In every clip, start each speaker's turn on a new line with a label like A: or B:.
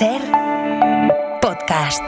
A: SER Podcast.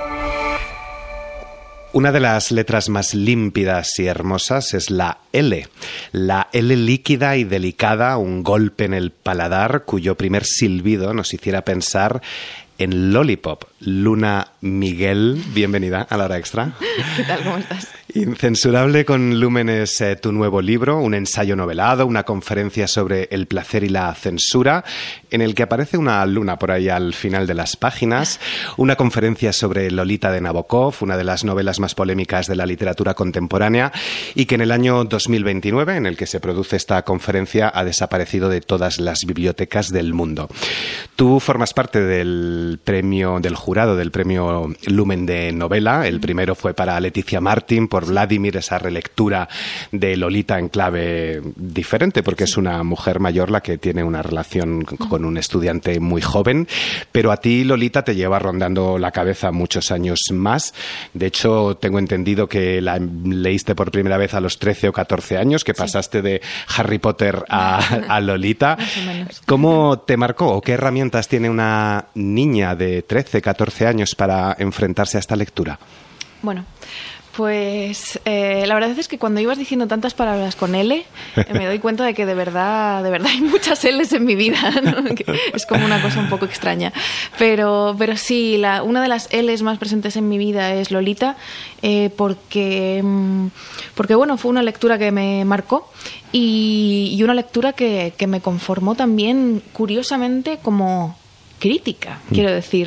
B: Una de las letras más límpidas y hermosas es la L. La L líquida y delicada, un golpe en el paladar cuyo primer silbido nos hiciera pensar en Lollipop. Luna Miguel, bienvenida a La Hora Extra.
C: ¿Qué tal? ¿Cómo estás?
B: Incensurable con Lúmenes, tu nuevo libro, un ensayo novelado, una conferencia sobre el placer y la censura, en el que aparece una luna por ahí al final de las páginas, una conferencia sobre Lolita de Nabokov, una de las novelas más polémicas de la literatura contemporánea, y que en el año 2029, en el que se produce esta conferencia, ha desaparecido de todas las bibliotecas del mundo. Tú formas parte del jurado del premio Lumen de novela. El primero fue para Leticia Martín por Vladimir, esa relectura de Lolita en clave diferente, porque es una mujer mayor la que tiene una relación con un estudiante muy joven. Pero a ti, Lolita, te lleva rondando la cabeza muchos años más. De hecho, tengo entendido que la leíste por primera vez a los 13 o 14 años, que pasaste de Harry Potter a Lolita.
C: Más o menos.
B: ¿Cómo te marcó o qué herramientas tiene una niña de 13, 14 años para enfrentarse a esta lectura?
C: Bueno, pues la verdad es que cuando ibas diciendo tantas palabras con L, me doy cuenta de que de verdad hay muchas L's en mi vida, ¿no? Que es como una cosa un poco extraña. Pero sí, una de las L's más presentes en mi vida es Lolita, porque bueno, fue una lectura que me marcó y una lectura que me conformó también, curiosamente, como crítica, quiero decir.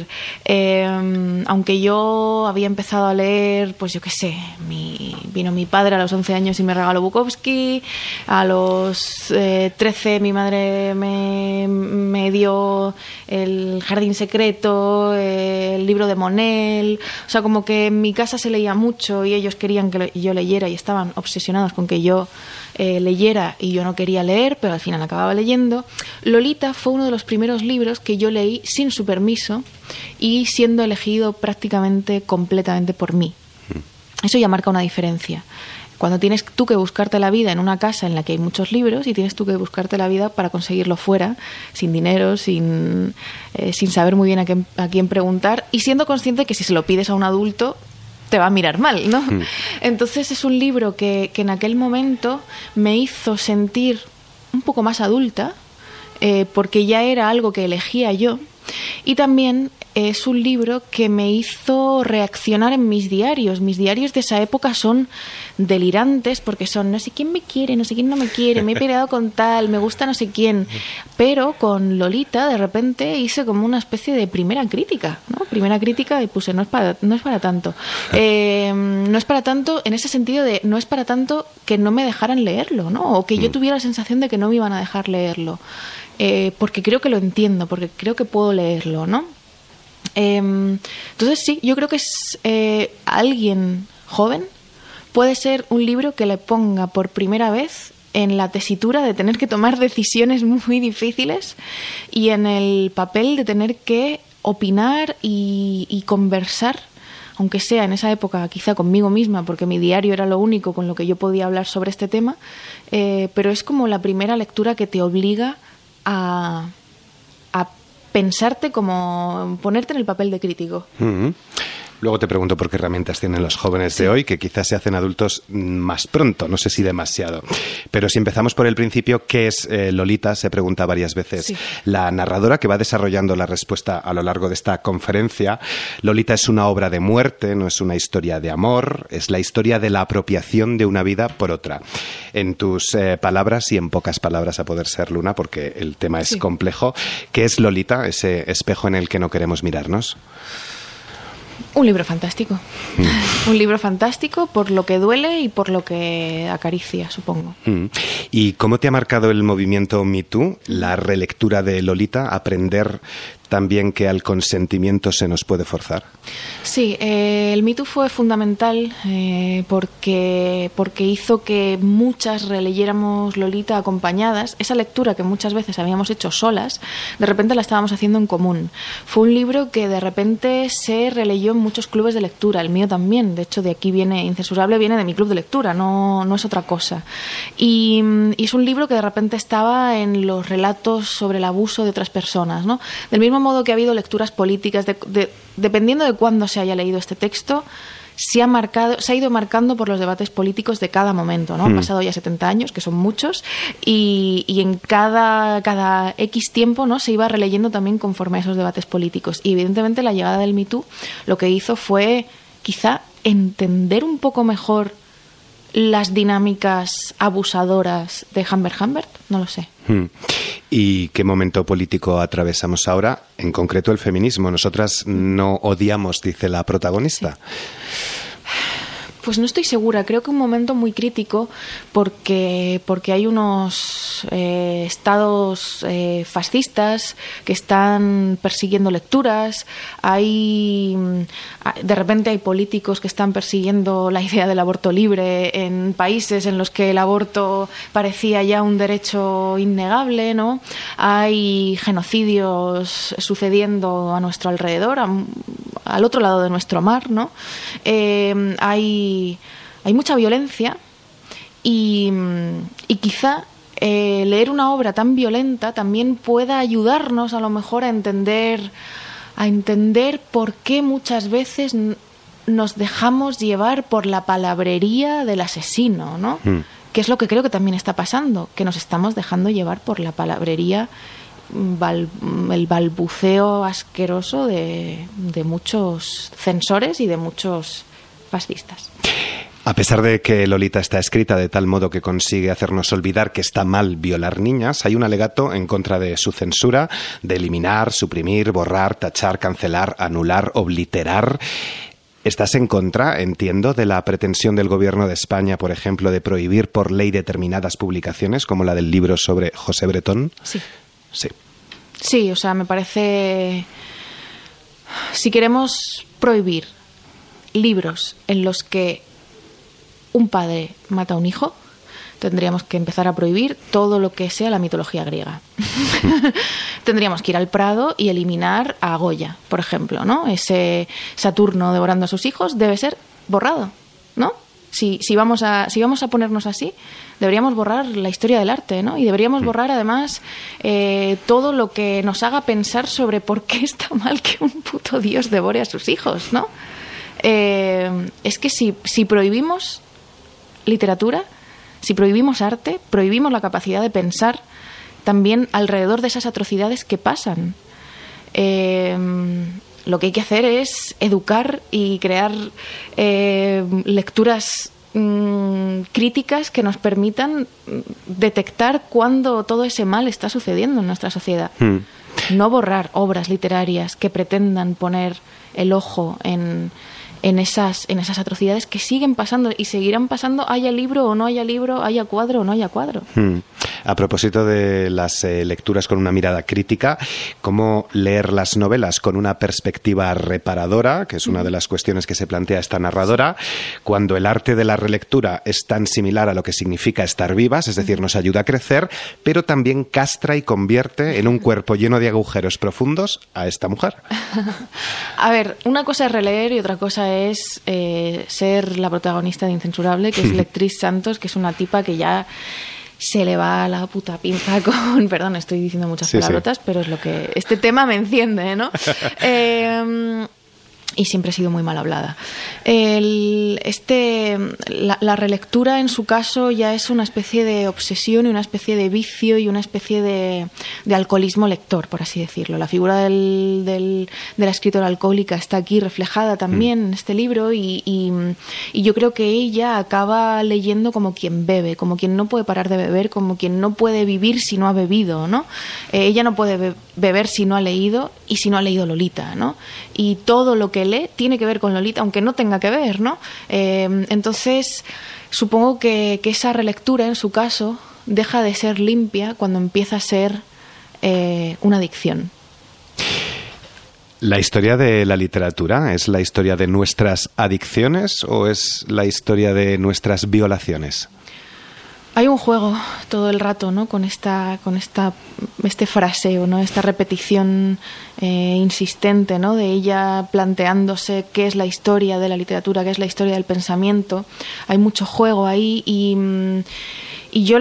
C: Aunque yo había empezado a leer, pues yo qué sé, vino mi padre a los 11 años y me regaló Bukowski, a los 13 mi madre me dio El jardín secreto, el libro de Monel, o sea, como que en mi casa se leía mucho y ellos querían que yo leyera y estaban obsesionados con que yo leyera y yo no quería leer, pero al final acababa leyendo. Lolita fue uno de los primeros libros que yo leí sin su permiso y siendo elegido prácticamente completamente por mí. Eso ya marca una diferencia. Cuando tienes tú que buscarte la vida en una casa en la que hay muchos libros y tienes tú que buscarte la vida para conseguirlo fuera, sin dinero, sin saber muy bien a quién preguntar y siendo consciente que si se lo pides a un adulto te va a mirar mal, ¿no? Entonces es un libro que en aquel momento me hizo sentir un poco más adulta, porque ya era algo que elegía yo, y también es un libro que me hizo reaccionar en mis diarios. Mis diarios de esa época son delirantes porque son no sé quién me quiere, no sé quién no me quiere, me he peleado con tal, me gusta no sé quién. Pero con Lolita de repente hice como una especie de primera crítica, ¿no? Primera crítica y puse no es para tanto. No es para tanto en ese sentido de no es para tanto que no me dejaran leerlo, ¿no? O que yo tuviera la sensación de que no me iban a dejar leerlo. Porque creo que lo entiendo, porque creo que puedo leerlo, ¿no? Entonces sí, yo creo que es alguien joven puede ser un libro que le ponga por primera vez en la tesitura de tener que tomar decisiones muy difíciles y en el papel de tener que opinar y conversar, aunque sea en esa época quizá conmigo misma, porque mi diario era lo único con lo que yo podía hablar sobre este tema, pero es como la primera lectura que te obliga a pensarte como ponerte en el papel de crítico.
B: Luego te pregunto por qué herramientas tienen los jóvenes de hoy, que quizás se hacen adultos más pronto, no sé si demasiado. Pero si empezamos por el principio, ¿qué es Lolita? Se pregunta varias veces la narradora, que va desarrollando la respuesta a lo largo de esta conferencia. Lolita es una obra de muerte, no es una historia de amor, es la historia de la apropiación de una vida por otra. En tus palabras y en pocas palabras a poder ser, Luna, porque el tema es complejo, ¿qué es Lolita, ese espejo en el que no queremos mirarnos?
C: Un libro fantástico. Un libro fantástico por lo que duele y por lo que acaricia, supongo.
B: ¿Y cómo te ha marcado el movimiento Me Too, la relectura de Lolita, aprender también que al consentimiento se nos puede forzar?
C: Sí, el Me Too fue fundamental porque hizo que muchas releyéramos Lolita acompañadas. Esa lectura que muchas veces habíamos hecho solas, de repente la estábamos haciendo en común. Fue un libro que de repente se releyó en muchos clubes de lectura, el mío también. De hecho, de aquí viene Incensurable, viene de mi club de lectura, no es otra cosa. Y es un libro que de repente estaba en los relatos sobre el abuso de otras personas, ¿no? Del mismo modo que ha habido lecturas políticas, dependiendo de cuándo se haya leído este texto, se ha ido marcando por los debates políticos de cada momento, ¿no? Han pasado ya 70 años, que son muchos, y en cada X tiempo, ¿no?, se iba releyendo también conforme a esos debates políticos. Y evidentemente la llegada del Me Too lo que hizo fue quizá entender un poco mejor las dinámicas abusadoras de Humbert, no lo sé.
B: ¿Y qué momento político atravesamos ahora? En concreto el feminismo. Nosotras no odiamos, dice la protagonista.
C: Sí. Pues no estoy segura, creo que un momento muy crítico porque hay unos estados fascistas que están persiguiendo lecturas, de repente hay políticos que están persiguiendo la idea del aborto libre en países en los que el aborto parecía ya un derecho innegable, ¿no? Hay genocidios sucediendo a nuestro alrededor, al otro lado de nuestro mar, ¿no? Hay mucha violencia y quizá leer una obra tan violenta también pueda ayudarnos a lo mejor a entender por qué muchas veces nos dejamos llevar por la palabrería del asesino, ¿no? Que es lo que creo que también está pasando, que nos estamos dejando llevar por la palabrería, el balbuceo asqueroso de muchos censores y de muchos fascistas.
B: A pesar de que Lolita está escrita de tal modo que consigue hacernos olvidar que está mal violar niñas, hay un alegato en contra de su censura, de eliminar, suprimir, borrar, tachar, cancelar, anular, obliterar. ¿Estás en contra, entiendo, de la pretensión del Gobierno de España, por ejemplo, de prohibir por ley determinadas publicaciones, como la del libro sobre José Bretón?
C: Sí.
B: Sí.
C: Sí, o sea, me parece... Si queremos prohibir libros en los que un padre mata a un hijo, tendríamos que empezar a prohibir todo lo que sea la mitología griega. Tendríamos que ir al Prado y eliminar a Goya, por ejemplo, ¿no? Ese Saturno devorando a sus hijos debe ser borrado, ¿no? Si vamos a ponernos así, deberíamos borrar la historia del arte, ¿no? Y deberíamos borrar, además, todo lo que nos haga pensar sobre por qué está mal que un puto dios devore a sus hijos, ¿no? Es que si prohibimos literatura, si prohibimos arte, prohibimos la capacidad de pensar también alrededor de esas atrocidades que pasan. Lo que hay que hacer es educar y crear lecturas críticas que nos permitan detectar cuándo todo ese mal está sucediendo en nuestra sociedad. No borrar obras literarias que pretendan poner el ojo en esas atrocidades que siguen pasando y seguirán pasando, haya libro o no haya libro, haya cuadro o no haya cuadro.
B: A propósito de las lecturas con una mirada crítica, ¿cómo leer las novelas con una perspectiva reparadora? Que es una de las cuestiones que se plantea esta narradora, cuando el arte de la relectura es tan similar a lo que significa estar vivas, es decir, nos ayuda a crecer, pero también castra y convierte en un cuerpo lleno de agujeros profundos a esta mujer.
C: A ver, una cosa es releer y otra cosa es ser la protagonista de Incensurable, que es Lectriz Santos, que es una tipa que ya se le va la puta pinza con... Perdón, estoy diciendo muchas palabrotas, pero es lo que... Este tema me enciende, ¿no? Y siempre he sido muy mal hablada. La relectura, en su caso, ya es una especie de obsesión y una especie de vicio y una especie de alcoholismo lector, por así decirlo. La figura de la escritora alcohólica está aquí reflejada también en este libro y yo creo que ella acaba leyendo como quien bebe, como quien no puede parar de beber, como quien no puede vivir si no ha bebido, ¿no? Ella no puede beber si no ha leído y si no ha leído Lolita, ¿no? Y todo lo que lee tiene que ver con Lolita, aunque no tenga que ver, ¿no? Entonces, supongo que esa relectura, en su caso, deja de ser limpia cuando empieza a ser una adicción.
B: ¿La historia de la literatura es la historia de nuestras adicciones o es la historia de nuestras violaciones?
C: Hay un juego todo el rato, ¿no? Con este fraseo, ¿no? Esta repetición insistente, ¿no? De ella planteándose qué es la historia de la literatura, qué es la historia del pensamiento. Hay mucho juego ahí y yo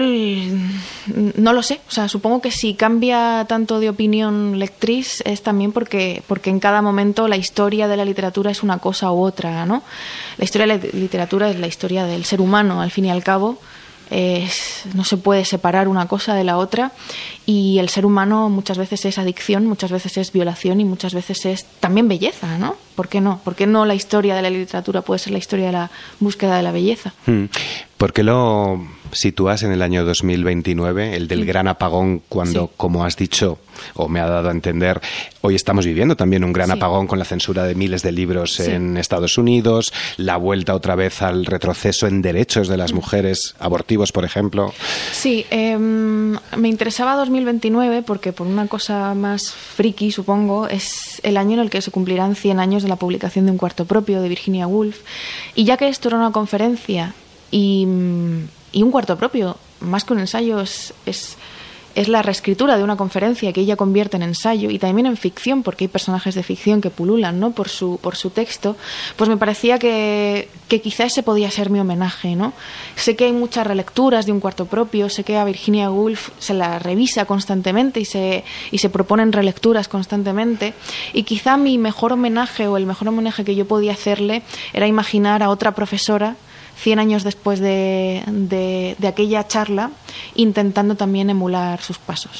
C: no lo sé. O sea, supongo que si cambia tanto de opinión lectriz es también porque en cada momento la historia de la literatura es una cosa u otra, ¿no? La historia de la literatura es la historia del ser humano, al fin y al cabo. No se puede separar una cosa de la otra, y el ser humano muchas veces es adicción, muchas veces es violación y muchas veces es también belleza, ¿no? ¿Por qué no? ¿Por qué no la historia de la literatura puede ser la historia de la búsqueda de la belleza?
B: ¿Por qué lo sitúas en el año 2029, el del gran apagón, cuando, como has dicho, o me ha dado a entender, hoy estamos viviendo también un gran apagón con la censura de miles de libros en Estados Unidos, la vuelta otra vez al retroceso en derechos de las mujeres, abortivos, por ejemplo?
C: Sí, me interesaba 2029 porque, por una cosa más friki, supongo, es el año en el que se cumplirán 100 años de la publicación de Un cuarto propio, de Virginia Woolf. Y ya que esto era una conferencia y Un cuarto propio, más que un ensayo, es la reescritura de una conferencia que ella convierte en ensayo, y también en ficción, porque hay personajes de ficción que pululan, ¿no? por su texto, pues me parecía que quizás ese podía ser mi homenaje, ¿no? Sé que hay muchas relecturas de Un cuarto propio, sé que a Virginia Woolf se la revisa constantemente y se proponen relecturas constantemente, y quizá mi mejor homenaje, o el mejor homenaje que yo podía hacerle, era imaginar a otra profesora 100 años después de aquella charla, intentando también emular sus pasos.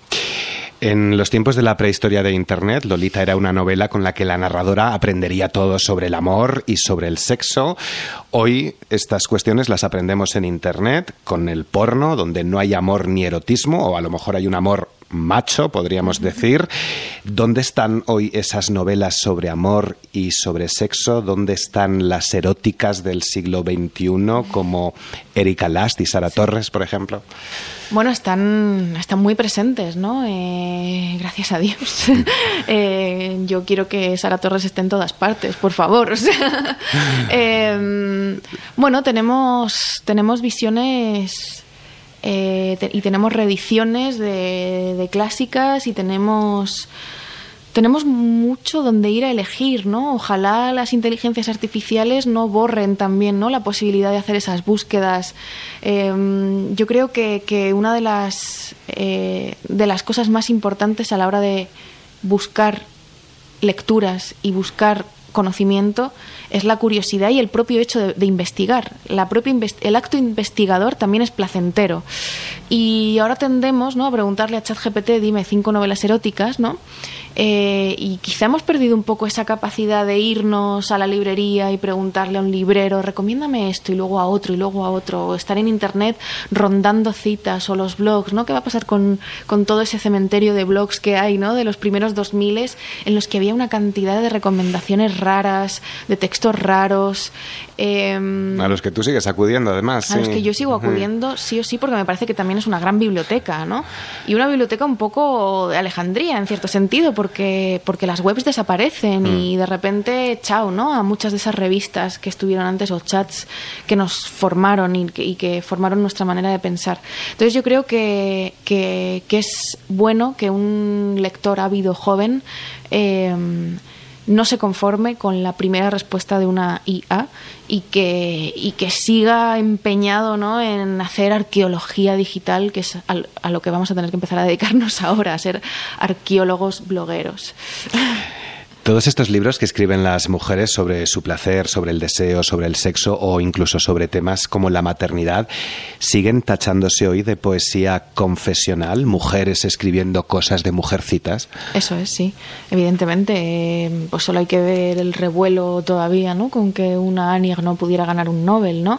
B: En los tiempos de la prehistoria de Internet, Lolita era una novela con la que la narradora aprendería todo sobre el amor y sobre el sexo. Hoy estas cuestiones las aprendemos en Internet, con el porno, donde no hay amor ni erotismo, o a lo mejor hay un amor macho, podríamos decir. ¿Dónde están hoy esas novelas sobre amor y sobre sexo? ¿Dónde están las eróticas del siglo XXI, como Erika Last y Sara Torres, por ejemplo?
C: Bueno, están muy presentes, ¿no? Gracias a Dios. Yo quiero que Sara Torres esté en todas partes, por favor. O sea, bueno, tenemos visiones y tenemos reediciones de clásicas, y tenemos mucho donde ir a elegir, ¿no? Ojalá las inteligencias artificiales no borren también, ¿no?, la posibilidad de hacer esas búsquedas. Yo creo que una de las cosas más importantes a la hora de buscar lecturas y buscar conocimiento es la curiosidad y el propio hecho de investigar. El acto investigador también es placentero. Y ahora tendemos, ¿no?, a preguntarle a ChatGPT, dime 5 novelas eróticas, ¿no? Y quizá hemos perdido un poco esa capacidad de irnos a la librería y preguntarle a un librero, recomiéndame esto, y luego a otro, y luego a otro, o estar en internet rondando citas, o los blogs, ¿no? ¿Qué va a pasar con todo ese cementerio de blogs que hay, ¿no?, de los primeros 2000, en los que había una cantidad de recomendaciones raras, de textos raros?
B: A los que tú sigues acudiendo, además.
C: A los que yo sigo acudiendo, sí o sí, porque me parece que también es una gran biblioteca, ¿no? Y una biblioteca un poco de Alejandría, en cierto sentido, porque las webs desaparecen y de repente, chao, ¿no?, a muchas de esas revistas que estuvieron antes, o chats que nos formaron y que formaron nuestra manera de pensar. Entonces yo creo que es bueno que un lector ávido joven no se conforme con la primera respuesta de una IA y que siga empeñado, ¿no?, en hacer arqueología digital, que es a lo que vamos a tener que empezar a dedicarnos ahora, a ser arqueólogos blogueros.
B: Todos estos libros que escriben las mujeres sobre su placer, sobre el deseo, sobre el sexo, o incluso sobre temas como la maternidad, siguen tachándose hoy de poesía confesional, mujeres escribiendo cosas de mujercitas. Eso es, sí. Evidentemente, pues solo hay que ver el revuelo todavía, ¿no?, con que una Anier no pudiera ganar un Nobel, ¿no?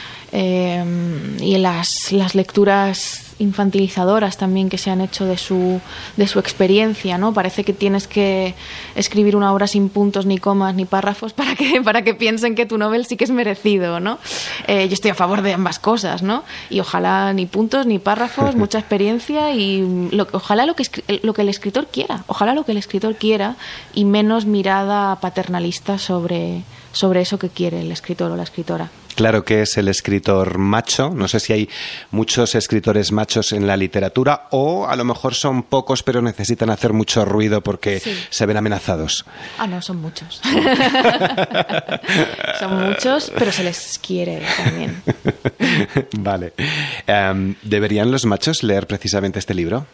B: Y las lecturas infantilizadoras también que se han hecho de su experiencia, ¿no? Parece que tienes que escribir una obra sin puntos, ni comas, ni párrafos para que piensen que tu Nobel sí que es merecido, ¿no? Yo estoy a favor de ambas cosas, ¿no? Y ojalá ni puntos, ni párrafos, mucha experiencia y ojalá lo que el escritor quiera, y menos mirada paternalista sobre eso que quiere el escritor o la escritora. claro que es el escritor macho. No sé si hay muchos escritores machos en la literatura o a lo mejor son pocos pero necesitan hacer mucho ruido porque se ven amenazados.
C: No, son muchos. Son muchos, pero se les quiere también.
B: Vale. ¿Deberían los machos leer precisamente este libro?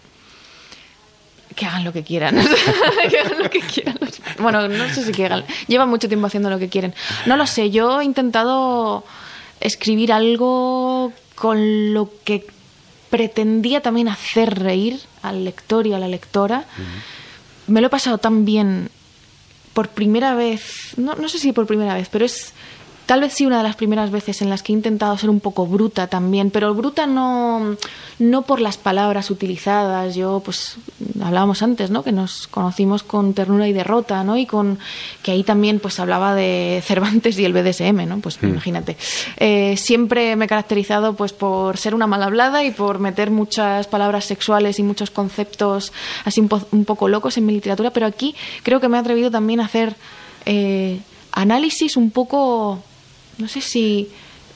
C: Que hagan lo que quieran. Que hagan lo que quieran. Bueno, no sé si que hagan. Llevan mucho tiempo haciendo lo que quieren. No lo sé. Yo he intentado escribir algo con lo que pretendía también hacer reír al lector y a la lectora. Me lo he pasado tan bien por primera vez. No sé si por primera vez, pero es... Tal vez sí una de las primeras veces en las que he intentado ser un poco bruta también, pero bruta no por las palabras utilizadas. Yo, pues, hablábamos antes, ¿no? Que nos conocimos con Ternura y Derrota, ¿no? Y con que ahí también, pues, hablaba de Cervantes y el BDSM, ¿no? Pues, imagínate. Siempre me he caracterizado, pues, por ser una mal hablada y por meter muchas palabras sexuales y muchos conceptos así un poco locos en mi literatura, pero aquí creo que me he atrevido también a hacer análisis un poco... no sé si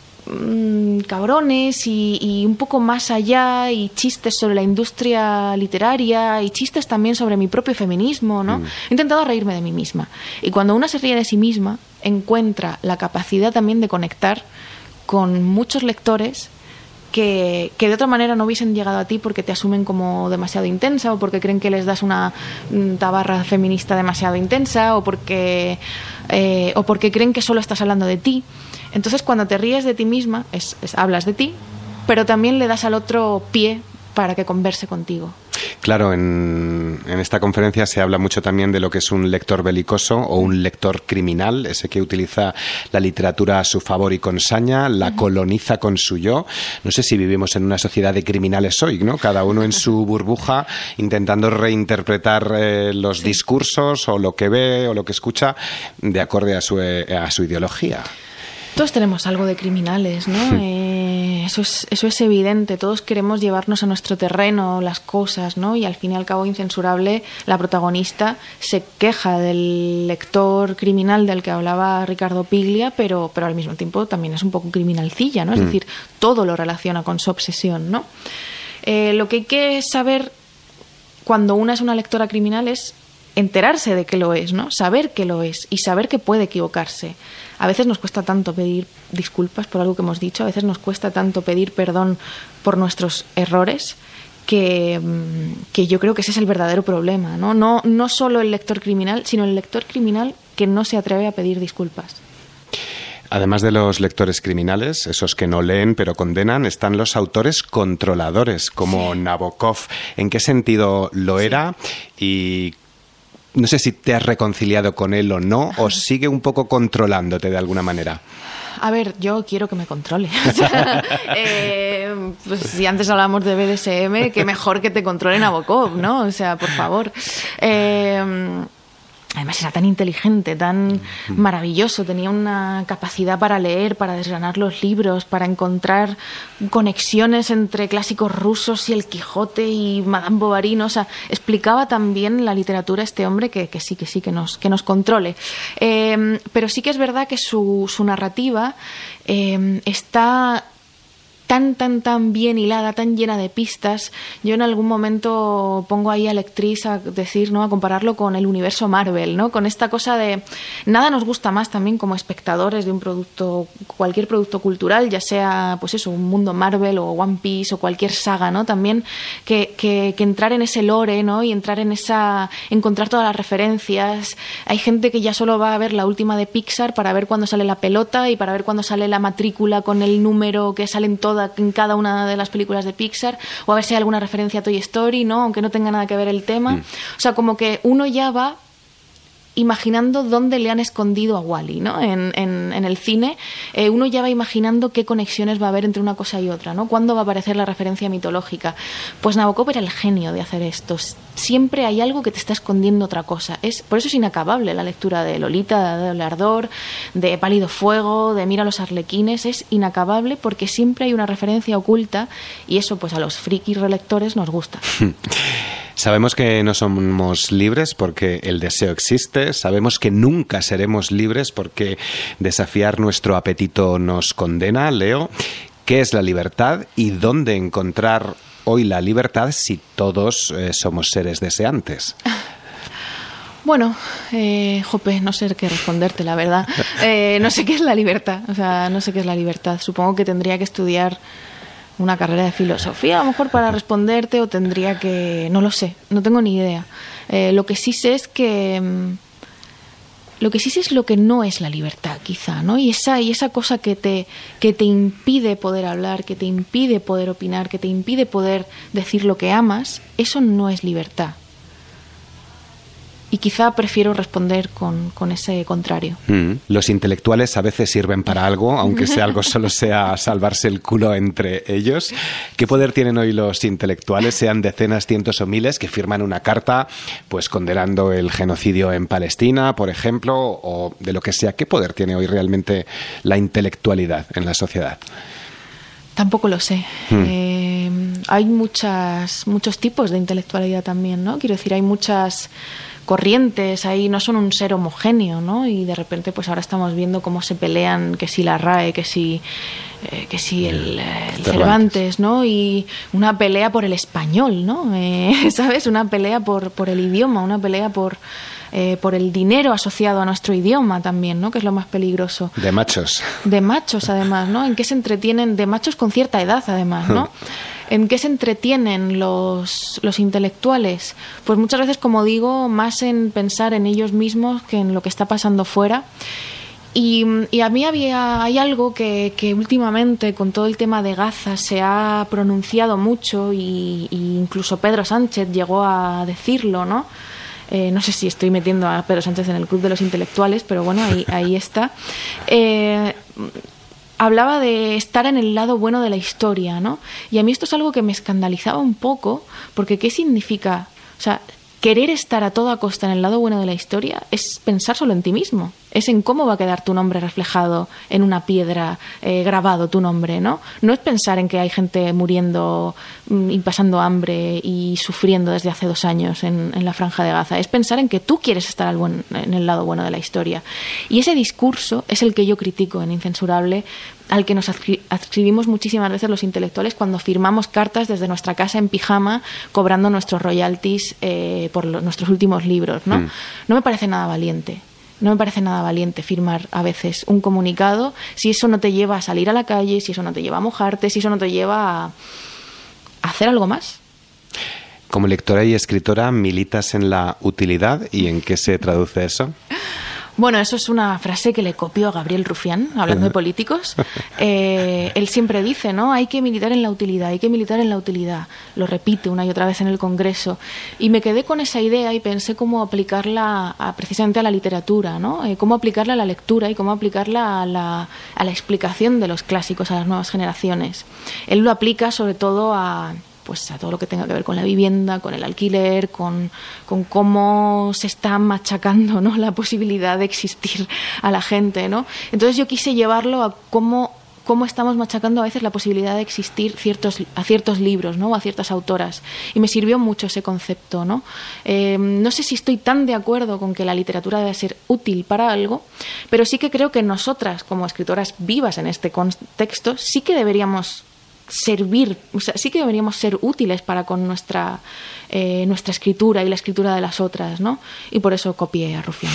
C: cabrones y un poco más allá, y chistes sobre la industria literaria y chistes también sobre mi propio feminismo, ¿no? He intentado reírme de mí misma. Y cuando una se ríe de sí misma, encuentra la capacidad también de conectar con muchos lectores que de otra manera no hubiesen llegado a ti porque te asumen como demasiado intensa o porque creen que les das una tabarra feminista demasiado intensa o porque creen que solo estás hablando de ti. Entonces, cuando te ríes de ti misma, hablas de ti, pero también le das al otro pie para que converse contigo.
B: Claro, en esta conferencia se habla mucho también de lo que es un lector belicoso o un lector criminal, ese que utiliza la literatura a su favor y con saña, la coloniza con su yo. No sé si vivimos en una sociedad de criminales hoy, ¿no? Cada uno en su burbuja intentando reinterpretar los discursos o lo que ve o lo que escucha de acorde a su ideología.
C: Todos tenemos algo de criminales, ¿no? Eso es evidente. Todos queremos llevarnos a nuestro terreno las cosas, ¿no? Y al fin y al cabo, incensurable, la protagonista se queja del lector criminal del que hablaba Ricardo Piglia, pero al mismo tiempo también es un poco criminalcilla, ¿no? Es decir, todo lo relaciona con su obsesión, ¿no? Lo que hay que saber cuando una es una lectora criminal es enterarse de que lo es, ¿no? Saber que lo es y saber que puede equivocarse. A veces nos cuesta tanto pedir disculpas por algo que hemos dicho, a veces nos cuesta tanto pedir perdón por nuestros errores, que yo creo que ese es el verdadero problema, ¿no? No solo el lector criminal, sino el lector criminal que no se atreve a pedir disculpas.
B: Además de los lectores criminales, esos que no leen pero condenan, están los autores controladores, como Nabokov. ¿En qué sentido lo era? Y no sé si te has reconciliado con él o no, o sigue un poco controlándote de alguna manera.
C: A ver, yo quiero que me controle. O sea, pues si antes hablábamos de BDSM, qué mejor que te controle Nabokov, ¿no? O sea, por favor. Además era tan inteligente, tan maravilloso, tenía una capacidad para leer, para desgranar los libros, para encontrar conexiones entre clásicos rusos y el Quijote y Madame Bovary, ¿no? O sea, explicaba tan bien la literatura este hombre que nos controle. Pero sí que es verdad que su narrativa está tan bien hilada, tan llena de pistas. Yo en algún momento pongo ahí a Lectrice a decir, ¿no?, a compararlo con el universo Marvel, ¿no? Con esta cosa de nada nos gusta más también como espectadores de un producto, cualquier producto cultural, ya sea pues eso, un mundo Marvel o One Piece o cualquier saga, ¿no? También que entrar en ese lore, ¿no? Y entrar en encontrar todas las referencias. Hay gente que ya solo va a ver la última de Pixar para ver cuándo sale la pelota y para ver cuándo sale la matrícula con el número que sale en cada una de las películas de Pixar, o a ver si hay alguna referencia a Toy Story, ¿no? Aunque no tenga nada que ver el tema. O sea, como que uno ya va imaginando dónde le han escondido a Wall-E, ¿no? En el cine, uno ya va imaginando qué conexiones va a haber entre una cosa y otra, ¿no? ¿Cuándo va a aparecer la referencia mitológica? Pues Nabokov era el genio de hacer esto. Siempre hay algo que te está escondiendo otra cosa. Por eso es inacabable la lectura de Lolita, de Doble Ardor, de Pálido Fuego, de Mira los Arlequines. Es inacabable porque siempre hay una referencia oculta y eso pues a los frikis relectores nos gusta.
B: Sabemos que no somos libres porque el deseo existe, sabemos que nunca seremos libres porque desafiar nuestro apetito nos condena. Leo, ¿qué es la libertad y dónde encontrar hoy la libertad si todos somos seres deseantes?
C: Bueno, no sé qué responderte, la verdad. No sé qué es la libertad, no sé qué es la libertad. Supongo que tendría que estudiar una carrera de filosofía, a lo mejor, para responderte, o tendría que... No lo sé, no tengo ni idea. Lo que sí sé es que... Lo que sí sé es lo que no es la libertad, quizá, ¿no? Y esa cosa que te impide poder hablar, que te impide poder opinar, que te impide poder decir lo que amas, eso no es libertad. Y quizá prefiero responder con ese contrario.
B: Los intelectuales a veces sirven para algo, aunque sea algo solo sea salvarse el culo entre ellos. ¿Qué poder tienen hoy los intelectuales, sean decenas, cientos o miles, que firman una carta pues condenando el genocidio en Palestina, por ejemplo, o de lo que sea? ¿Qué poder tiene hoy realmente la intelectualidad en la sociedad?
C: Tampoco lo sé. Hay muchos tipos de intelectualidad también, ¿no? Quiero decir, hay muchas corrientes, ahí no son un ser homogéneo, ¿no? Y de repente pues ahora estamos viendo cómo se pelean, que si la RAE, que si el Cervantes, ¿no? Y una pelea por el español, ¿no? ¿Sabes? Una pelea por el idioma, una pelea por el dinero asociado a nuestro idioma también, ¿no? Que es lo más peligroso.
B: De machos.
C: De machos, además, ¿no? ¿En qué se entretienen? De machos con cierta edad, además, ¿no? ¿En qué se entretienen los intelectuales? Pues muchas veces, como digo, más en pensar en ellos mismos que en lo que está pasando fuera. Y a mí hay algo que últimamente, con todo el tema de Gaza, se ha pronunciado mucho, y incluso Pedro Sánchez llegó a decirlo, ¿no? No sé si estoy metiendo a Pedro Sánchez en el club de los intelectuales, pero bueno, ahí está. Hablaba de estar en el lado bueno de la historia, ¿no? Y a mí esto es algo que me escandalizaba un poco, porque ¿qué significa? O sea, querer estar a toda costa en el lado bueno de la historia es pensar solo en ti mismo, es en cómo va a quedar tu nombre reflejado en una piedra, grabado tu nombre, ¿no? No es pensar en que hay gente muriendo y pasando hambre y sufriendo desde hace 2 años en la Franja de Gaza, es pensar en que tú quieres estar en el lado bueno de la historia. Y ese discurso es el que yo critico en Incensurable, al que nos adscribimos muchísimas veces los intelectuales cuando firmamos cartas desde nuestra casa en pijama, cobrando nuestros royalties por nuestros últimos libros, ¿no? No me parece nada valiente. No me parece nada valiente firmar a veces un comunicado si eso no te lleva a salir a la calle, si eso no te lleva a mojarte, si eso no te lleva a hacer algo más.
B: Como lectora y escritora, ¿militas en la utilidad y en qué se traduce eso?
C: Bueno, eso es una frase que le copió a Gabriel Rufián, hablando de políticos. Él siempre dice, ¿no? Hay que militar en la utilidad, hay que militar en la utilidad. Lo repite una y otra vez en el Congreso. Y me quedé con esa idea y pensé cómo aplicarla precisamente a la literatura, ¿no? Cómo aplicarla a la lectura y cómo aplicarla a la explicación de los clásicos a las nuevas generaciones. Él lo aplica sobre todo a todo lo que tenga que ver con la vivienda, con el alquiler, con cómo se está machacando, ¿no?, la posibilidad de existir a la gente, ¿no? Entonces yo quise llevarlo a cómo estamos machacando a veces la posibilidad de existir a ciertos libros, ¿no?, o a ciertas autoras. Y me sirvió mucho ese concepto, ¿no? No sé si estoy tan de acuerdo con que la literatura debe ser útil para algo, pero sí que creo que nosotras, como escritoras vivas en este contexto, sí que deberíamos servir, o sea, sí que deberíamos ser útiles para con nuestra escritura y la escritura de las otras, ¿no? Y por eso copié a Rufián.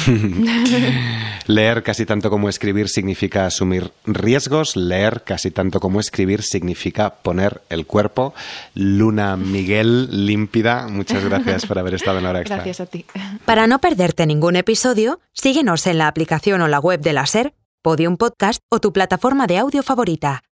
B: Leer casi tanto como escribir significa asumir riesgos. Leer casi tanto como escribir significa poner el cuerpo. Luna Miguel, límpida, muchas gracias por haber estado en Hora Extra.
C: Gracias a ti.
A: Para no perderte ningún episodio, síguenos en la aplicación o la web de la SER, Podium Podcast o tu plataforma de audio favorita.